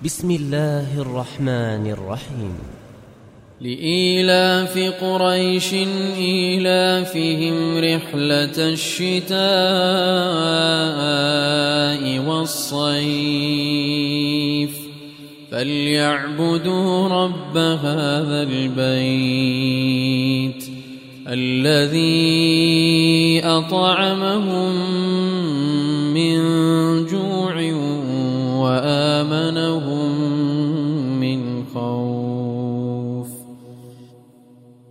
بسم الله الرحمن الرحيم. لإيلاف قريش إيلافهم رحلة الشتاء والصيف فليعبدوا رب هذا البيت الذي أطعمهم